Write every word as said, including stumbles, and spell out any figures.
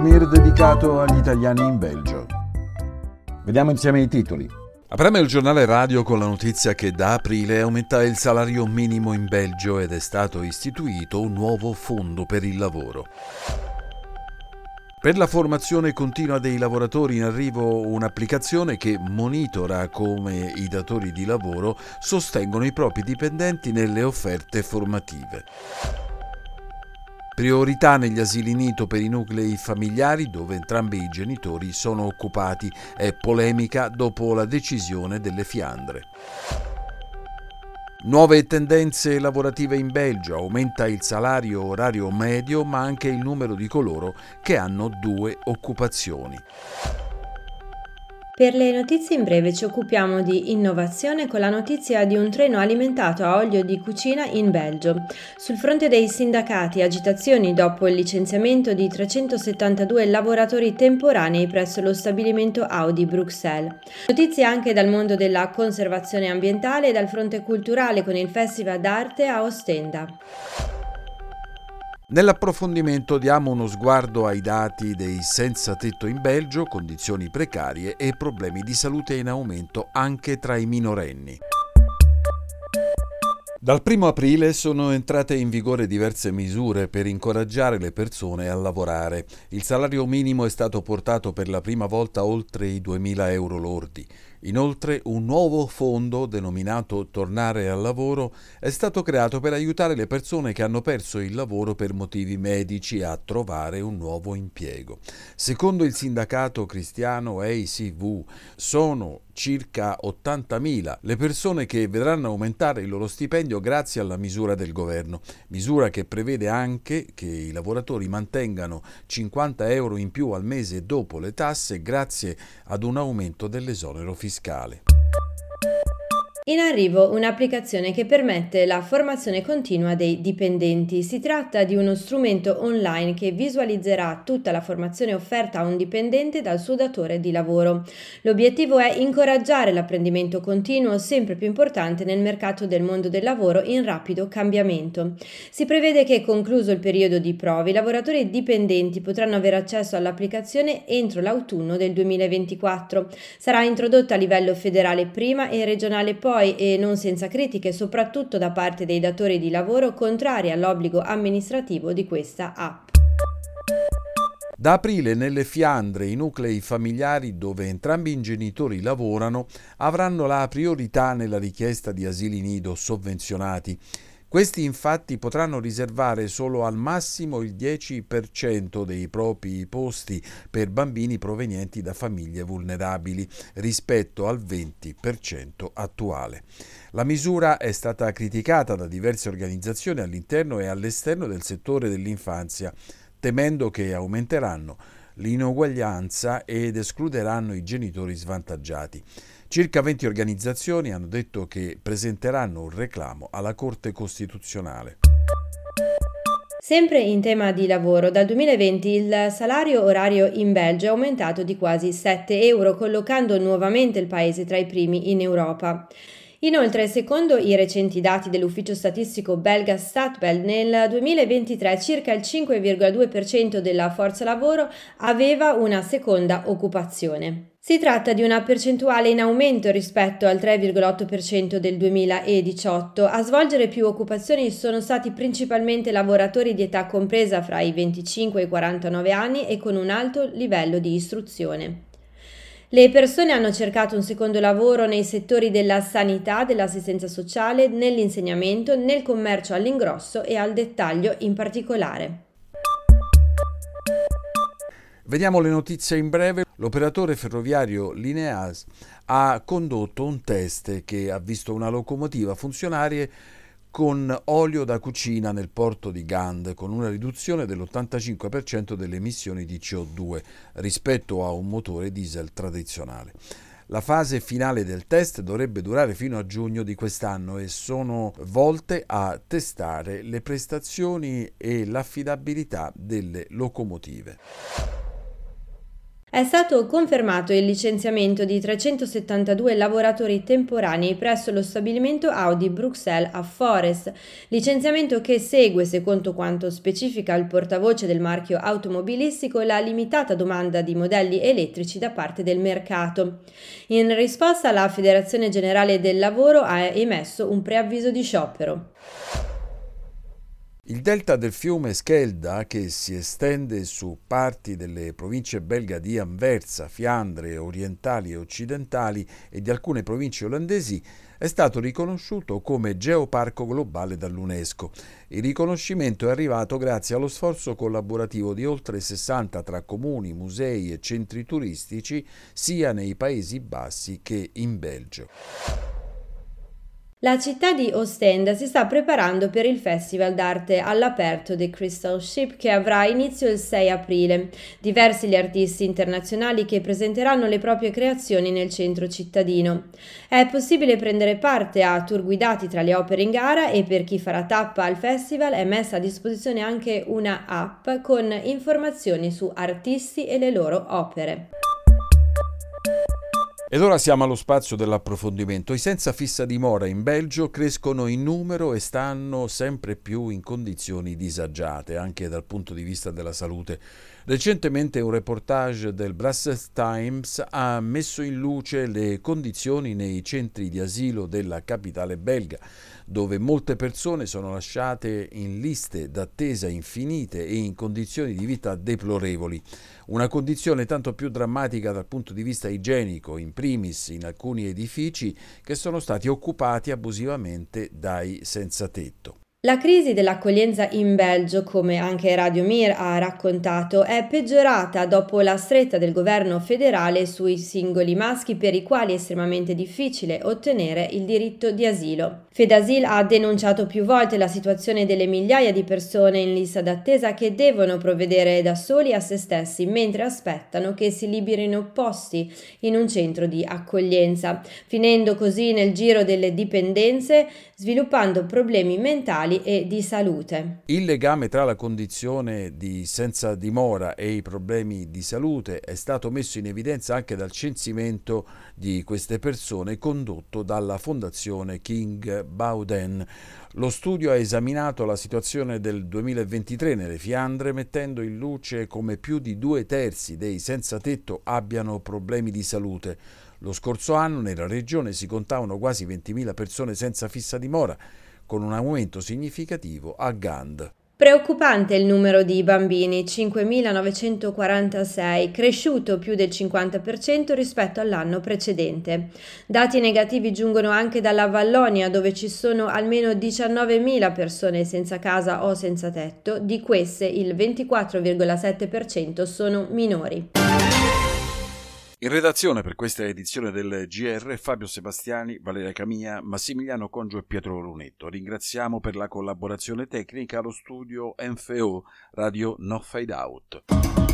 souvenir dedicato agli italiani in Belgio. Vediamo insieme i titoli. Apriamo il giornale radio con la notizia che da aprile aumenta il salario minimo in Belgio ed è stato istituito un nuovo fondo per il lavoro. Per la formazione continua dei lavoratori in arrivo un'applicazione che monitora come i datori di lavoro sostengono i propri dipendenti nelle offerte formative. Priorità negli asili nido per i nuclei familiari dove entrambi i genitori sono occupati. È polemica dopo la decisione delle Fiandre. Nuove tendenze lavorative in Belgio, aumenta il salario orario medio ma anche il numero di coloro che hanno due occupazioni. Per le notizie in breve ci occupiamo di innovazione con la notizia di un treno alimentato a olio di cucina in Belgio. Sul fronte dei sindacati, agitazioni dopo il licenziamento di trecentosettantadue lavoratori temporanei presso lo stabilimento Audi Bruxelles. Notizie anche dal mondo della conservazione ambientale e dal fronte culturale con il Festival d'Arte a Ostenda. Nell'approfondimento diamo uno sguardo ai dati dei senza tetto in Belgio, condizioni precarie e problemi di salute in aumento anche tra i minorenni. Dal primo aprile sono entrate in vigore diverse misure per incoraggiare le persone a lavorare. Il salario minimo è stato portato per la prima volta oltre i duemila euro lordi. Inoltre un nuovo fondo denominato Tornare al lavoro è stato creato per aiutare le persone che hanno perso il lavoro per motivi medici a trovare un nuovo impiego. Secondo il sindacato cristiano A C V sono circa ottantamila le persone che vedranno aumentare il loro stipendio grazie alla misura del governo, misura che prevede anche che i lavoratori mantengano cinquanta euro in più al mese dopo le tasse grazie ad un aumento dell'esonero fiscale. In arrivo un'applicazione che permette la formazione continua dei dipendenti. Si tratta di uno strumento online che visualizzerà tutta la formazione offerta a un dipendente dal suo datore di lavoro. L'obiettivo è incoraggiare l'apprendimento continuo, sempre più importante nel mercato del mondo del lavoro in rapido cambiamento. Si prevede che, concluso il periodo di prove, i lavoratori dipendenti potranno avere accesso all'applicazione entro l'autunno del duemilaventiquattro. Sarà introdotta a livello federale prima e regionale poi e non senza critiche, soprattutto da parte dei datori di lavoro contrari all'obbligo amministrativo di questa app. Da aprile nelle Fiandre i nuclei familiari dove entrambi i genitori lavorano avranno la priorità nella richiesta di asili nido sovvenzionati. Questi infatti potranno riservare solo al massimo il dieci per cento dei propri posti per bambini provenienti da famiglie vulnerabili rispetto al venti per cento attuale. La misura è stata criticata da diverse organizzazioni all'interno e all'esterno del settore dell'infanzia, temendo che aumenteranno l'inuguaglianza ed escluderanno i genitori svantaggiati. Circa venti organizzazioni hanno detto che presenteranno un reclamo alla Corte Costituzionale. Sempre in tema di lavoro, dal duemilaventi il salario orario in Belgio è aumentato di quasi sette euro, collocando nuovamente il paese tra i primi in Europa. Inoltre, secondo i recenti dati dell'ufficio statistico belga Statbel, nel duemilaventitré circa il cinque virgola due per cento della forza lavoro aveva una seconda occupazione. Si tratta di una percentuale in aumento rispetto al tre virgola otto per cento del duemiladiciotto. A svolgere più occupazioni sono stati principalmente lavoratori di età compresa fra i venticinque e i quarantanove anni e con un alto livello di istruzione. Le persone hanno cercato un secondo lavoro nei settori della sanità, dell'assistenza sociale, nell'insegnamento, nel commercio all'ingrosso e al dettaglio in particolare. Vediamo le notizie in breve. L'operatore ferroviario Lineas ha condotto un test che ha visto una locomotiva funzionare con olio da cucina nel porto di Gand, con una riduzione dell'ottantacinque per cento delle emissioni di C O due rispetto a un motore diesel tradizionale. La fase finale del test dovrebbe durare fino a giugno di quest'anno e sono volte a testare le prestazioni e l'affidabilità delle locomotive. È stato confermato il licenziamento di trecentosettantadue lavoratori temporanei presso lo stabilimento Audi Bruxelles a Forest, licenziamento che segue, secondo quanto specifica il portavoce del marchio automobilistico, la limitata domanda di modelli elettrici da parte del mercato. In risposta, la Federazione Generale del Lavoro ha emesso un preavviso di sciopero. Il delta del fiume Schelda, che si estende su parti delle province belga di Anversa, Fiandre, orientali e occidentali e di alcune province olandesi, è stato riconosciuto come geoparco globale dall'UNESCO. Il riconoscimento è arrivato grazie allo sforzo collaborativo di oltre sessanta tra comuni, musei e centri turistici, sia nei Paesi Bassi che in Belgio. La città di Ostende si sta preparando per il Festival d'arte all'aperto The Crystal Ship, che avrà inizio il sei aprile. Diversi gli artisti internazionali che presenteranno le proprie creazioni nel centro cittadino. È possibile prendere parte a tour guidati tra le opere in gara e per chi farà tappa al festival è messa a disposizione anche una app con informazioni su artisti e le loro opere. Ed ora siamo allo spazio dell'approfondimento. I senza fissa dimora in Belgio crescono in numero e stanno sempre più in condizioni disagiate, anche dal punto di vista della salute. Recentemente un reportage del Brussels Times ha messo in luce le condizioni nei centri di asilo della capitale belga, dove molte persone sono lasciate in liste d'attesa infinite e in condizioni di vita deplorevoli. Una condizione tanto più drammatica dal punto di vista igienico, in primis in alcuni edifici che sono stati occupati abusivamente dai senza tetto. La crisi dell'accoglienza in Belgio, come anche Radio Mir ha raccontato, è peggiorata dopo la stretta del governo federale sui singoli maschi per i quali è estremamente difficile ottenere il diritto di asilo. Fedasil ha denunciato più volte la situazione delle migliaia di persone in lista d'attesa che devono provvedere da soli a se stessi mentre aspettano che si liberino posti in un centro di accoglienza, finendo così nel giro delle dipendenze, sviluppando problemi mentali e di salute. Il legame tra la condizione di senza dimora e i problemi di salute è stato messo in evidenza anche dal censimento di queste persone condotto dalla Fondazione King Bauden. Lo studio ha esaminato la situazione del duemilaventitré nelle Fiandre, mettendo in luce come più di due terzi dei senza tetto abbiano problemi di salute. Lo scorso anno nella regione si contavano quasi ventimila persone senza fissa dimora, con un aumento significativo a Gand. Preoccupante il numero di bambini, cinquemilanovecentoquarantasei, cresciuto più del cinquanta per cento rispetto all'anno precedente. Dati negativi giungono anche dalla Vallonia, dove ci sono almeno diciannovemila persone senza casa o senza tetto, di queste il ventiquattro virgola sette per cento sono minori. In redazione per questa edizione del G R Fabio Sebastiani, Valeria Camia, Massimiliano Congio e Pietro Lunetto. Ringraziamo per la collaborazione tecnica allo studio N F O Radio No Fade Out.